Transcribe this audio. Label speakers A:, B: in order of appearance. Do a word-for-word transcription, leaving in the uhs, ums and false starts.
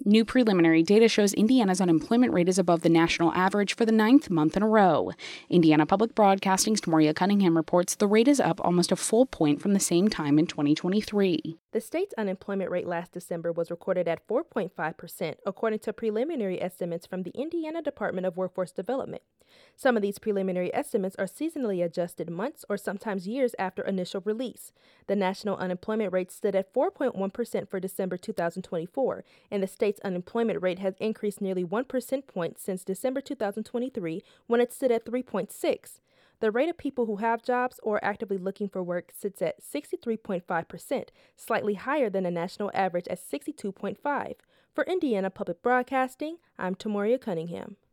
A: New preliminary data shows Indiana's unemployment rate is above the national average for the ninth month in a row. Indiana Public Broadcasting's Tomoria Cunningham reports the rate is up almost a full point from the same time in twenty twenty-three.
B: The state's unemployment rate last December was recorded at four point five percent, according to preliminary estimates from the Indiana Department of Workforce Development. Some of these preliminary estimates are seasonally adjusted months or sometimes years after initial release. The national unemployment rate stood at four point one percent for December two thousand twenty-four, and the state's unemployment rate has increased nearly one percent point since December two thousand twenty-three, when it stood at three point six. The rate of people who have jobs or are actively looking for work sits at sixty-three point five percent, slightly higher than the national average at sixty-two point five. For Indiana Public Broadcasting, I'm Tomoria Cunningham.